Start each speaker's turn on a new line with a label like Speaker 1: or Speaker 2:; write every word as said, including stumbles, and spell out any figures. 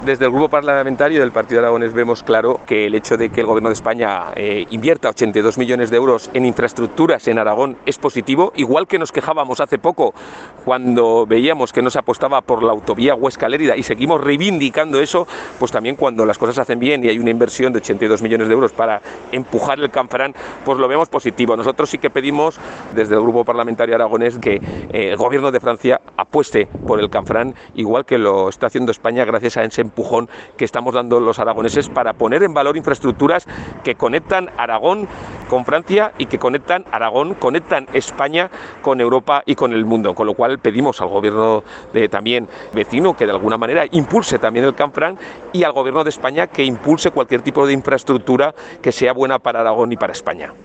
Speaker 1: Desde el grupo parlamentario del Partido Aragonés vemos claro que el hecho de que el Gobierno de España eh, invierta ochenta y dos millones de euros en infraestructuras en Aragón es positivo, igual que nos quejábamos hace poco cuando veíamos que no se apostaba por la autovía Huesca-Lérida y seguimos reivindicando eso, pues también cuando las cosas se hacen bien y hay una inversión de ochenta y dos millones de euros para empujar el Canfranc, pues lo vemos positivo. Nosotros sí que pedimos desde el grupo parlamentario aragonés que eh, el Gobierno de Francia apueste por el Canfranc, igual que lo está haciendo España gracias a ese empujón que estamos dando los aragoneses para poner en valor infraestructuras que conectan Aragón con Francia y que conectan Aragón, conectan España con Europa y con el mundo, con lo cual pedimos al gobierno de, también vecino que de alguna manera impulse también el Canfranc y al gobierno de España que impulse cualquier tipo de infraestructura que sea buena para Aragón y para España.